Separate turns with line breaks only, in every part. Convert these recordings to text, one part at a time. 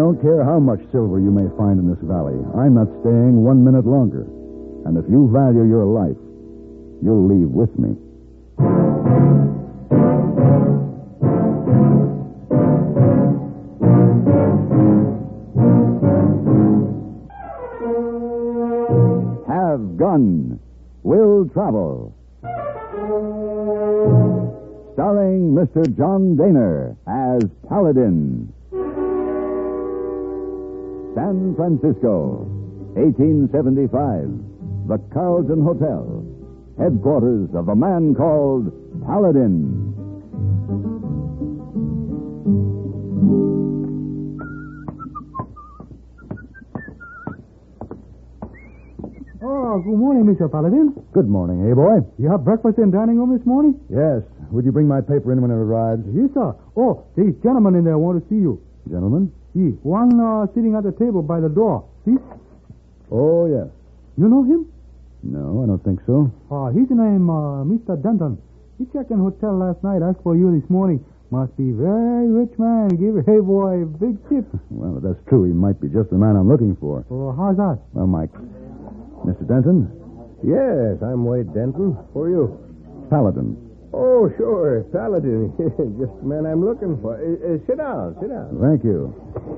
don't care how much silver you may find in this valley. I'm not staying 1 minute longer. And if you value your life, you'll leave with me. Have Gun Will Travel. Starring Mr. John Daner as Paladin. San Francisco, 1875. The Carlton Hotel, headquarters of a man called Paladin.
Oh, good morning, Mr. Paladin.
Good morning, hey boy.
You have breakfast in dining room this morning?
Yes. Would you bring my paper in when it arrives?
Yes, sir. Oh, these gentlemen in there want to see you.
Gentlemen?
See, one sitting at the table by the door. See?
Oh, yes.
You know him?
No, I don't think so.
His name, Mr. Denton. He checked in hotel last night, asked for you this morning. Must be very rich man. Give hey boy a big tip.
Well, if that's true, he might be just the man I'm looking for.
Oh, how's that?
Well, Mike. Mr. Denton?
Yes, I'm Wade Denton. Who are you?
Paladin.
Oh, sure, Paladin. Just the man I'm looking for. Sit down, sit down.
Thank you.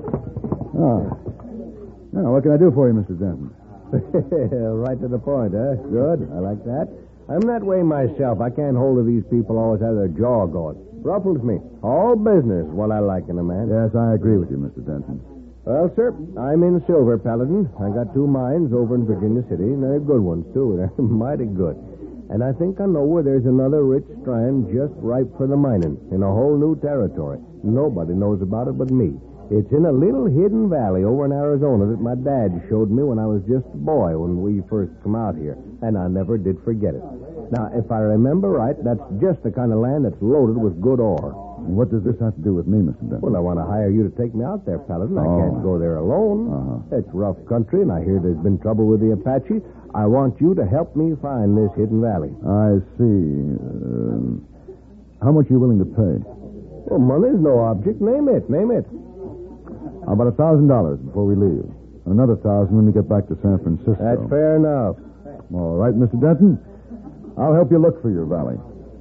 Now, what can I do for you, Mr. Denton?
Right to the point, huh? Good. I like that. I'm that way myself. I can't hold of these people always have their jaw going. Ruffles me. All business, what I like in a man.
Yes, I agree with you, Mr. Denton.
Well, sir, I'm in silver, Paladin. I got 2 mines over in Virginia City, and they're good ones, too. They're mighty good. And I think I know where there's another rich strand just ripe for the mining in a whole new territory. Nobody knows about it but me. It's in a little hidden valley over in Arizona that my dad showed me when I was just a boy when we first come out here, and I never did forget it. Now, if I remember right, that's just the kind of land that's loaded with good ore.
And what does this have to do with me, Mr. Denton?
Well, I want to hire you to take me out there, Paladin. I can't go there alone. It's rough country, and I hear there's been trouble with the Apache. I want you to help me find this hidden valley.
I see. How much are you willing to pay?
Well, money's no object. Name it.
How about $1,000 before we leave? And another 1,000 when we get back to San Francisco.
That's fair enough.
All right, Mr. Denton. I'll help you look for your valley.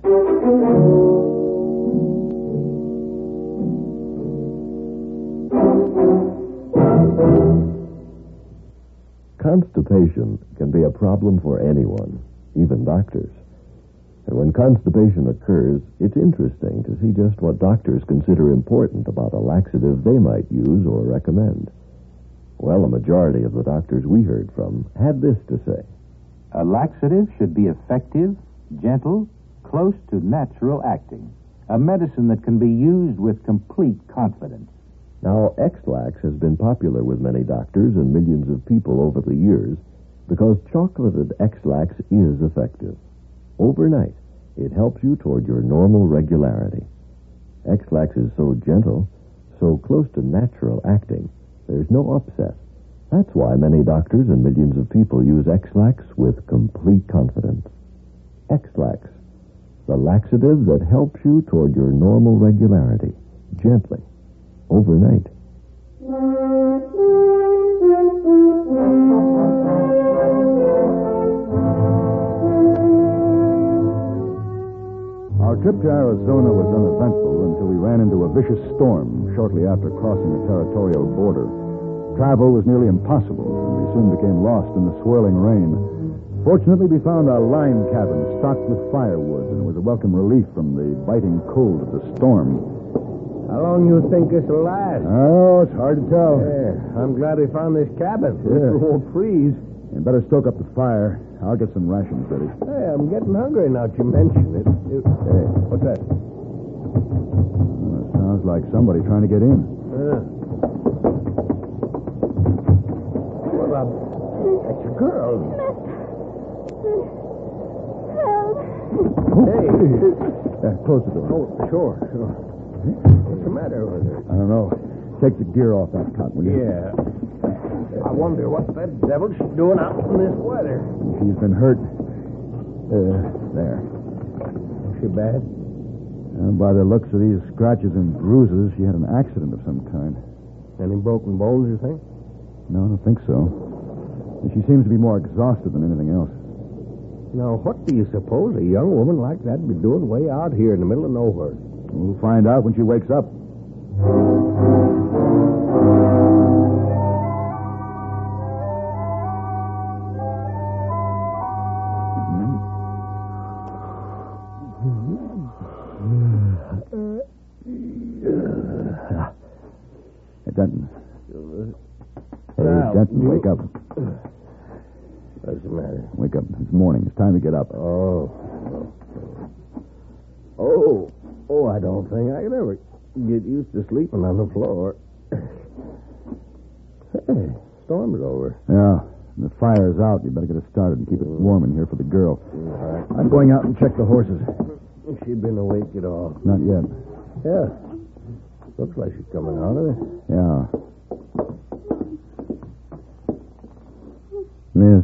Constipation can be a problem for anyone, even doctors. And when constipation occurs, it's interesting to see just what doctors consider important about a laxative they might use or recommend. Well, a majority of the doctors we heard from had this to say.
A laxative should be effective, gentle, close to natural acting. A medicine that can be used with complete confidence.
Now, X-Lax has been popular with many doctors and millions of people over the years because chocolated X-Lax is effective. Overnight, it helps you toward your normal regularity. X-Lax is so gentle, so close to natural acting, there's no upset. That's why many doctors and millions of people use X-Lax with complete confidence. X-Lax, the laxative that helps you toward your normal regularity, gently, overnight.
Our trip to Arizona was uneventful until we ran into a vicious storm shortly after crossing the territorial border. Travel was nearly impossible, and we soon became lost in the swirling rain. Fortunately, we found a lime cabin stocked with firewood, and it was a welcome relief from the biting cold of the storm.
How long you think this will last?
Oh, it's hard to tell.
Yeah, I'm glad we found this cabin.
Yeah.
It won't freeze.
You better stoke up the fire. I'll get some rations ready.
Hey, I'm getting hungry now that you mention it. Hey, what's that?
Well, it sounds like somebody trying to get in.
Well, that's a girl. Hey.
Close the door.
Oh, sure. What's the matter with her?
I don't know. Take the gear off that cot, will you?
Yeah. I wonder what that devil's doing out in this weather.
She's been hurt. There.
Is she bad?
By the looks of these scratches and bruises, she had an accident of some kind.
Any broken bones, you think?
No, I don't think so. She seems to be more exhausted than anything else.
Now, what do you suppose a young woman like that be doing way out here in the middle of nowhere?
We'll find out when she wakes up. Hey, Denton. Hey, Denton, wake up.
What's the matter?
Wake up. It's morning. It's time to get up.
Oh, I don't think I could ever get used to sleeping on the floor. Hey, storm's over.
Yeah, the fire's out. You better get it started and keep it warm in here for the girl.
Right.
I'm going out and check the horses.
She been awake at all?
Not yet.
Yeah. Looks like she's coming out of it.
Yeah. Miss.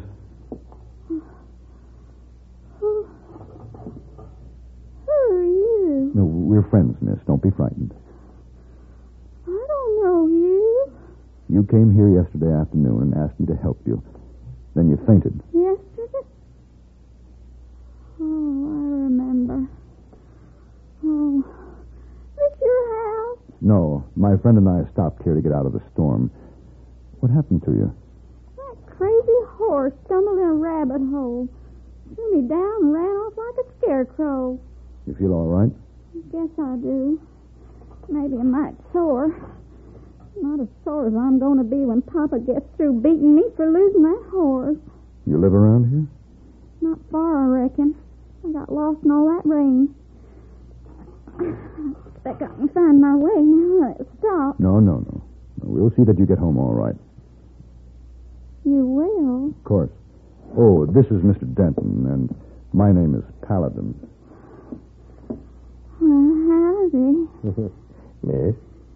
Who are you?
No, we're friends, miss. Don't be frightened.
I don't know you.
You came here yesterday afternoon and asked me to help you. Then you fainted.
Yesterday? Oh, I remember. Oh, this your house?
No, my friend and I stopped here to get out of the storm. What happened to you?
That crazy horse stumbled in a rabbit hole. Threw me down and ran off like a scarecrow.
You feel all right?
Guess I do. Maybe a mite sore. Not as sore as I'm going to be when Papa gets through beating me for losing that horse.
You live around here?
Not far, I reckon. I got lost in all that rain. I expect I can find my way now that it stopped.
No. We'll see that you get home all right.
You will?
Of course. Oh, this is Mr. Denton, and my name is Paladin.
Well, howdy.
Miss?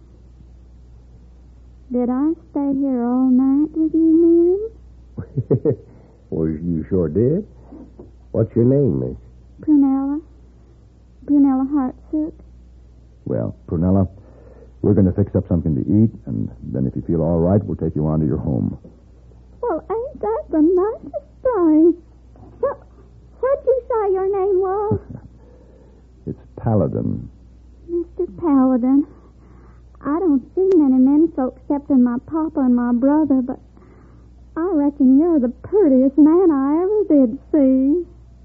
Did I stay here all night with you men?
Well, you sure did. What's your name, miss?
Prunella. Prunella Hartsook.
Well, Prunella, we're going to fix up something to eat, and then if you feel all right, we'll take you on to your home.
Well, ain't that the nicest thing? What'd you say your name was?
It's Paladin.
Mr. Paladin. I don't see many men folks excepting my papa and my brother, but I reckon you're the prettiest man I ever did see.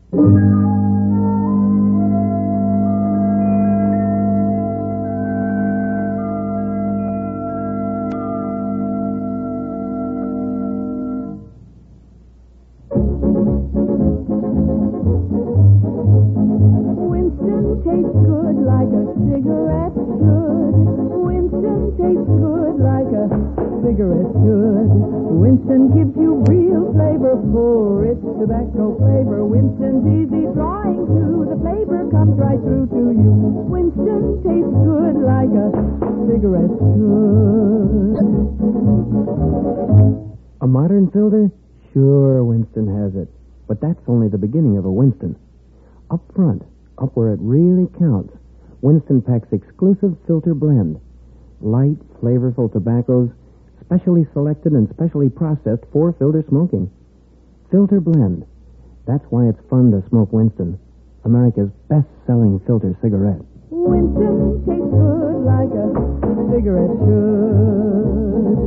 Winston tastes good like a cigarette should. Winston tastes good like a cigarette should. Winston gives you real flavor, full rich tobacco flavor. Winston's easy drawing too. The flavor comes right through to you. Winston tastes good like a cigarette should.
A modern filter? Sure, Winston has it. But that's only the beginning of a Winston. Up front, up where it really counts, Winston packs exclusive filter blend. Light, flavorful tobaccos, specially selected and specially processed for filter smoking. Filter blend. That's why it's fun to smoke Winston, America's best-selling filter cigarette.
Winston tastes good like a cigarette should.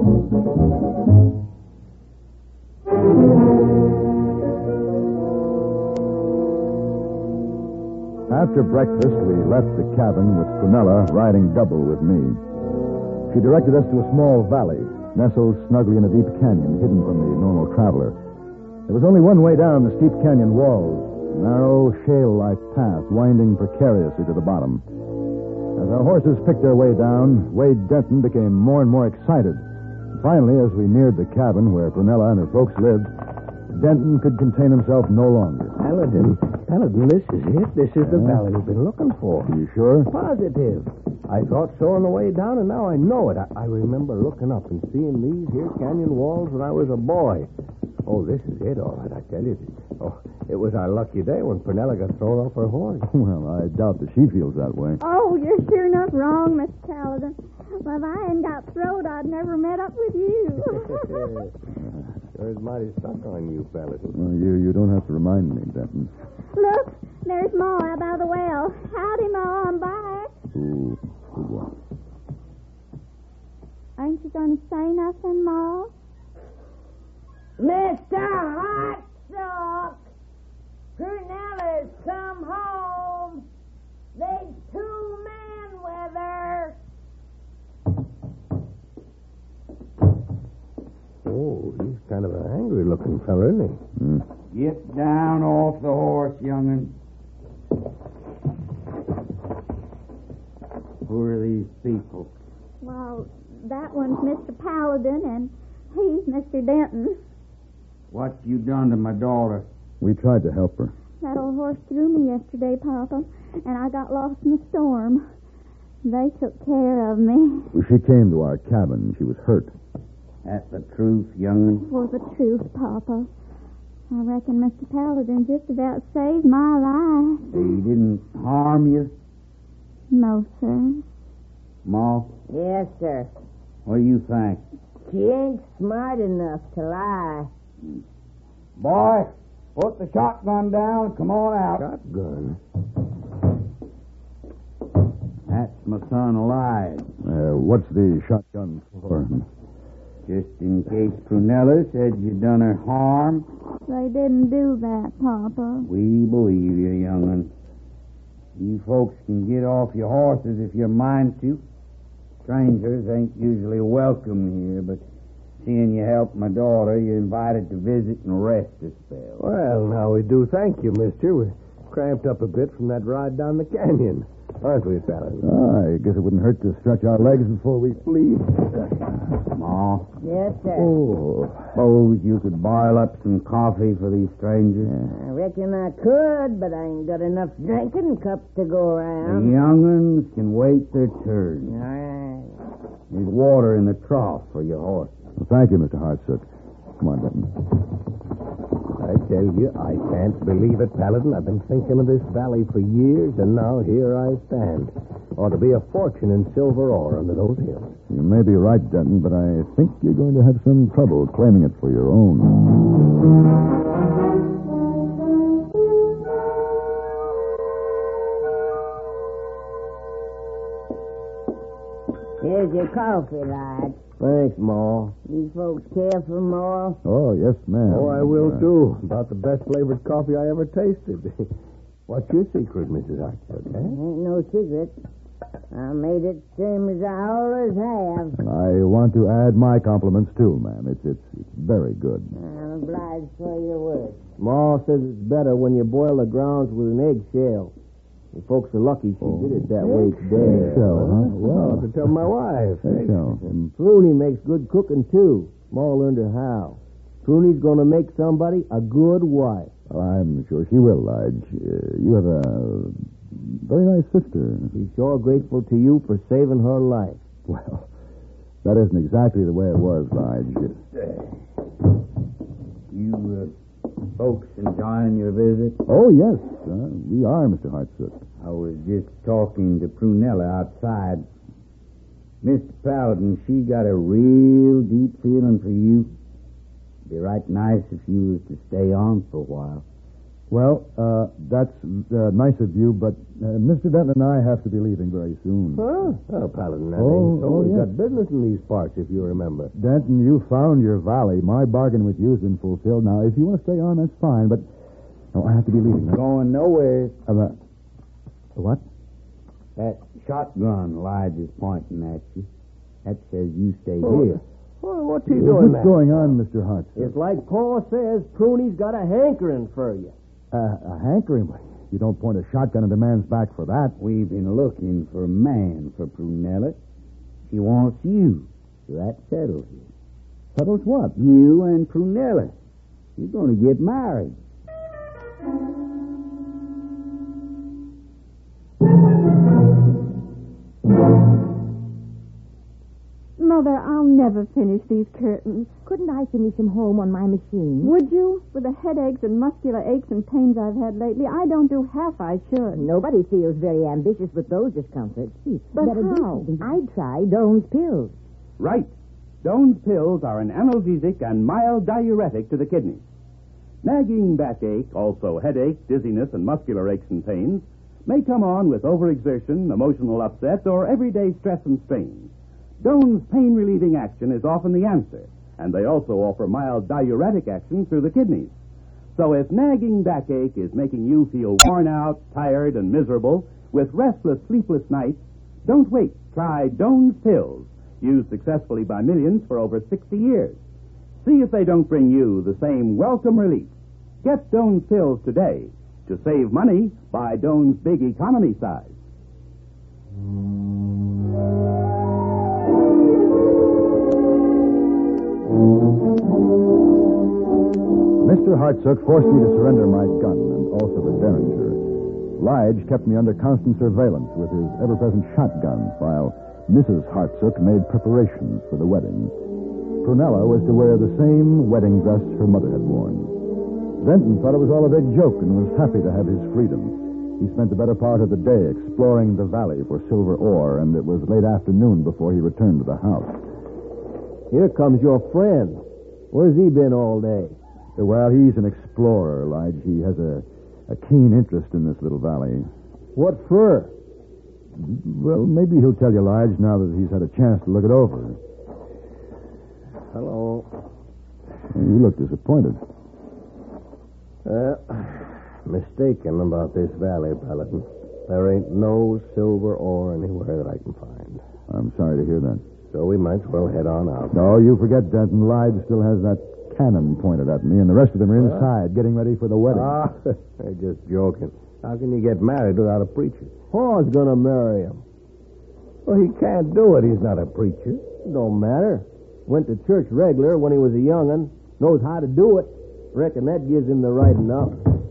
After breakfast, we left the cabin with Prunella riding double with me. She directed us to a small valley, nestled snugly in a deep canyon, hidden from the normal traveler. There was only one way down the steep canyon walls, a narrow, shale-like path winding precariously to the bottom. As our horses picked their way down, Wade Denton became more and more excited. Finally, as we neared the cabin where Prunella and her folks lived, Denton could contain himself no longer.
Paladin, this is it. This is the valley we've been looking for.
Are you sure?
Positive. I thought so on the way down, and now I know it. I remember looking up and seeing these here canyon walls when I was a boy. Oh, this is it, all right, I tell you. Oh, it was our lucky day when Prunella got thrown off her horse.
Well, I doubt that she feels that way.
Oh, you're sure enough wrong, Miss Paladin. Well, if I hadn't got throat, I'd never met up with you.
Sure is mighty stuck on you, Paladin.
Well, you don't have to remind me, Denton.
Look, there's Ma out by the well. Howdy, Ma, I'm back.
Who what?
Ain't you going to say nothing, Ma?
Mr. Hotsock, Prunella's come home. There's 2 men with her.
Oh, he's kind of an angry-looking fella, isn't he?
Get down off the horse, young'un. Who are these people?
Well, that one's Mr. Paladin, and he's Mr. Denton.
What you done to my daughter?
We tried to help her.
That old horse threw me yesterday, Papa, and I got lost in the storm. They took care of me.
She came to our cabin. She was hurt.
That's the truth, young'un.
For the truth, Papa. I reckon Mr. Paladin just about saved my life.
He didn't harm you,
No, sir.
Ma?
Yes, sir.
What do you think?
She ain't smart enough to lie.
Boy, put the shotgun down and come on out.
Shotgun?
That's my son, Elijah.
What's the shotgun for?
Just in case Prunella said you done her harm,
They didn't do that, Papa.
we believe you, young'un. You folks can get off your horses if you mind to. Strangers ain't usually welcome here, but seeing you helped my daughter, you're invited to visit and rest a spell.
Well, now we do thank you, mister. We're cramped up a bit from that ride down the canyon. Aren't we, Paladin?
I guess it wouldn't hurt to stretch our legs before we leave.
Ma,
Yes, sir.
Oh,
suppose you could boil up some coffee for these strangers?
I reckon I could, but I ain't got enough drinking cups to go
The
around.
young'uns can wait their turn.
All right.
There's water in the trough for your horse.
well, thank you, Mr. Hartsook. Come on, Denton.
I tell you, I can't believe it, Paladin. I've been thinking of this valley for years, and now here I stand. Ought to be a fortune in silver ore under those hills.
You may be right, Denton, but I think you're going to have some trouble claiming it for your own.
Here's your coffee, lad.
Thanks, Ma.
You folks care for more?
Oh, yes, ma'am.
Oh, I will, too. About the best flavored coffee I ever tasted. What's your secret, Mrs. Hartsook, eh?
Ain't no secret. I made it same as I always have.
I want to add my compliments, too, ma'am. It's very good.
I'm obliged for your word.
Ma says it's better when you boil the grounds with an eggshell. The folks are lucky she did it that way today.
Eggshell, huh?
Well, I'll have to tell my wife.
Eggshell.
And Pruny makes good cooking, too. Ma learned her how. Pruny's going to make somebody a good wife.
Well, I'm sure she will, Lige. You have a very nice sister.
She's sure grateful to you for saving her life.
Well, that isn't exactly the way it was, Lige.
You folks enjoying your visit?
Oh, yes. We are, Mr. Hartsook.
I was just talking to Prunella outside. Mr. Paladin, she got a real deep feeling for you. Be right nice if you was to stay on for a while.
Well, that's nice of you, but Mr. Denton and I have to be leaving very soon.
Huh? Oh, Paladin, that
Oh,
ain't so.
oh,
We've
yes.
got business in these parts, if you remember.
Denton, you found your valley. My bargain with you has been fulfilled. Now, if you want to stay on, that's fine, but I have to be leaving.
Going nowhere.
What?
That shotgun Elijah's pointing at you. That says you stay
Oh,
here.
Well, what's he doing,
What's
man?
going on, Mr. Hartsook?
It's like Paul says, Pruny's got a hankering for you.
A hankering? You don't point a shotgun at a man's back for that.
We've been looking for a man for Prunella. She wants you. So that settles it.
Settles what?
You and Prunella. You're going to get married.
My Mother, I'll never finish these curtains.
Couldn't I finish them home on my machine?
Would you? With the headaches and muscular aches and pains I've had lately, I don't do half I should.
Nobody feels very ambitious with those discomforts.
But how?
I'd try Doan's pills.
Right. Doan's pills are an analgesic and mild diuretic to the kidneys. Nagging backache, also headache, dizziness, and muscular aches and pains may come on with overexertion, emotional upset, or everyday stress and strain. Doan's pain-relieving action is often the answer, and they also offer mild diuretic action through the kidneys. So if nagging backache is making you feel worn out, tired, and miserable with restless, sleepless nights, don't wait. Try Doan's pills, used successfully by millions for over 60 years. See if they don't bring you the same welcome relief. Get Doan's pills today. To save money, buy Doan's big economy size.
Mr. Hartsook forced me to surrender my gun and also the Derringer. Lige kept me under constant surveillance with his ever-present shotgun, while Mrs. Hartsook made preparations for the wedding. Prunella was to wear the same wedding dress her mother had worn. Denton thought it was all a big joke and was happy to have his freedom. He spent the better part of the day exploring the valley for silver ore, and it was late afternoon before he returned to the house.
Here comes your friend. Where's he been all day?
Well, he's an explorer, Lige. He has a keen interest in this little valley.
What for?
Well, maybe he'll tell you, Lige, now that he's had a chance to look it over.
Hello.
You look disappointed.
Mistaken about this valley, Paladin. There ain't no silver ore anywhere that I can find.
I'm sorry to hear that.
So we might as well head on out.
No, you forget, Denton. Lige still has that cannon pointed at me, and the rest of them are inside, getting ready for the wedding.
They're just joking. How can you get married without a preacher? Paul's gonna marry him. Well, he can't do it. He's not a preacher. Don't matter. Went to church regular when he was a young'un. Knows how to do it. Reckon that gives him the right enough.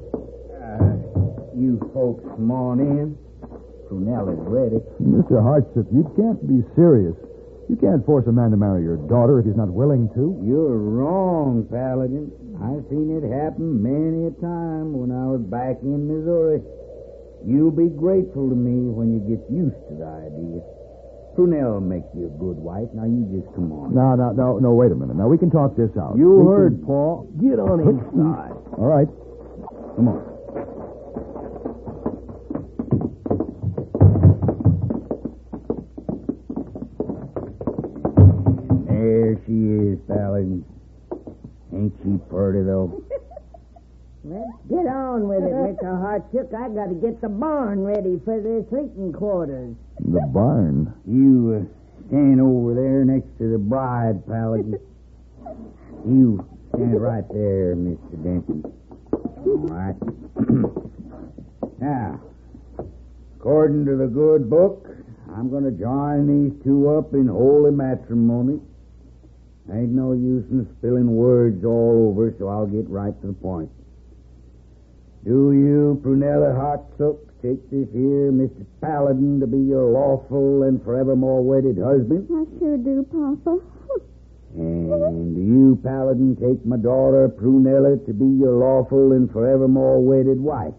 You folks come on in. Prunella's ready.
Mr. Hartsook, you can't be serious. You can't force a man to marry your daughter if he's not willing to.
You're wrong, Paladin. I've seen it happen many a time when I was back in Missouri. You'll be grateful to me when you get used to the idea. Prunella will make you a good wife. Now, you just come on.
No, wait a minute. Now, we can talk this out.
You heard, Paul. Get on inside.
All right. Come on.
There she is, Paladin. Ain't she pretty, though?
Let's get on with it, Mr. Hartsook. I got to get the barn ready for the sleeping quarters.
The barn?
You stand over there next to the bride, Paladin. You stand right there, Mr. Denton. All right. Now, according to the good book, I'm going to join these two up in holy matrimony. Ain't no use in spilling words all over, so I'll get right to the point. Do you, Prunella Hartsook, take this here Mr. Paladin to be your lawful and forevermore wedded husband?
I sure do, Papa.
And do you, Paladin, take my daughter Prunella to be your lawful and forevermore wedded wife?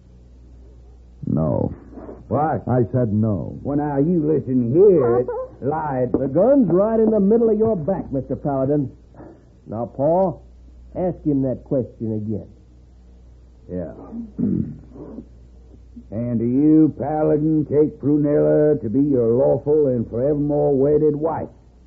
No.
What?
I said no.
Well, now, you listen here.
Papa?
Lied.
The gun's right in the middle of your back, Mr. Paladin. Now, Paul, ask him that question again.
Yeah. And do you, Paladin, take Prunella to be your lawful and forevermore wedded wife?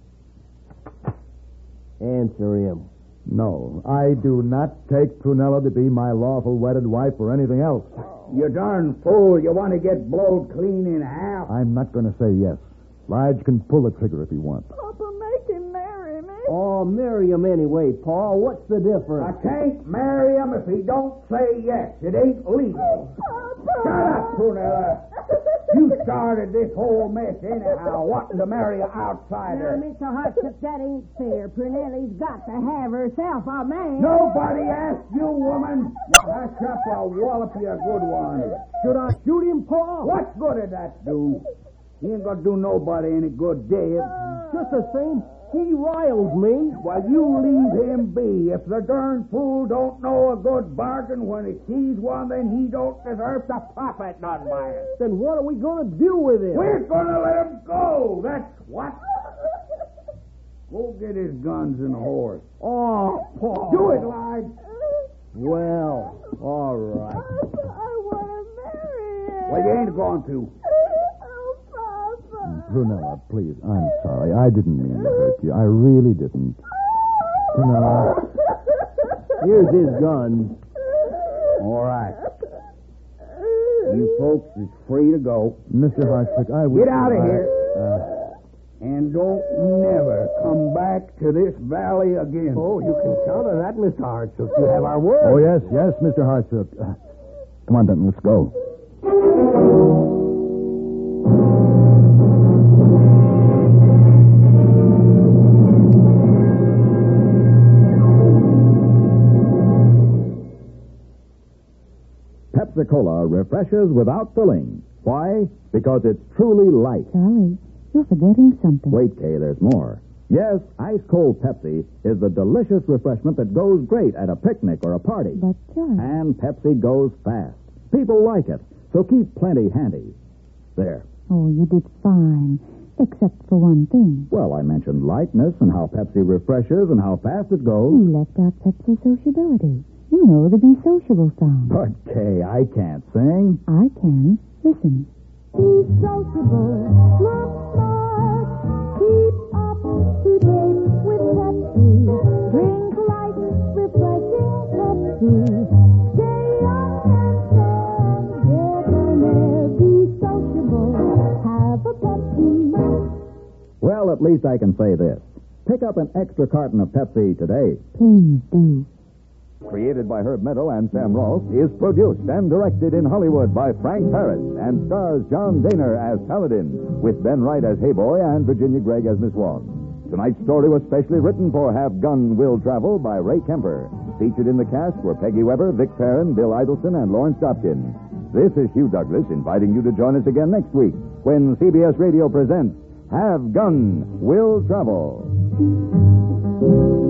Answer him.
No, I do not take Prunella to be my lawful wedded wife or anything else.
You darn fool. You want to get blowed clean in half?
I'm not going to say yes. Lige can pull the trigger if he wants.
Papa, make him marry me.
Oh, marry him anyway, Paul. What's the difference?
I can't marry him if he don't say yes. It ain't legal.
Papa!
Shut up, Prunella. You started this whole mess anyhow, wanting to marry an outsider.
Now, Mr. Hartsook, that ain't fair. Prunella's got to have herself a man.
Nobody asked you, woman. Hush up, I'll wallop you a good one.
Should I shoot him, Paul?
What good did that do? He ain't gonna do nobody any good, dead.
just the same, he riled me.
Well, you leave him be. If the darn fool don't know a good bargain when he sees one, then he don't deserve to profit none by it.
Then what are we going to do with him?
We're going to let him go. That's what. Go get his guns and horse.
Oh, Paul.
Do it, Lige.
Well, all right.
I want to marry him.
Well, you ain't going to.
Oh, Papa.
Prunella, please, I'm sorry. I didn't mean to hurt you. I really didn't. Prunella.
Here's his gun.
All right. You folks is free to go.
Mr. Hartwick, I will...
Get out of here. And don't never come back to this valley again.
Oh, you can count on that, Mr. Hartsook. You have our word.
Oh, yes, Mr. Hartsook. Come on, Denton, let's go.
Pepsi-Cola refreshes without filling. Why? Because it's truly light.
Charlie, you're forgetting something.
Wait, Kay, there's more. Yes, ice-cold Pepsi is the delicious refreshment that goes great at a picnic or a party.
But, Charlie...
And Pepsi goes fast. People like it, so keep plenty handy. There.
Oh, you did fine, except for one thing.
Well, I mentioned lightness and how Pepsi refreshes and how fast it goes.
You left out Pepsi sociability. You know the Be Sociable song.
But, Kay, I can't sing.
I can. Listen.
Be sociable, look smart, keep up to date with Pepsi. Drink light, refreshing Pepsi. Stay young and strong, get an air. Be sociable, have a Pepsi.
Well, at least I can say this. Pick up an extra carton of Pepsi today.
Please do.
Created by Herb Meadow and Sam Rolfe, is produced and directed in Hollywood by Frank Paris and stars John Daner as Paladin, with Ben Wright as Hayboy and Virginia Gregg as Miss Wong. Tonight's story was specially written for Have Gun Will Travel by Ray Kemper. Featured in the cast were Peggy Weber, Vic Perrin, Bill Idelson, and Lawrence Dobkin. This is Hugh Douglas inviting you to join us again next week when CBS Radio presents Have Gun Will Travel.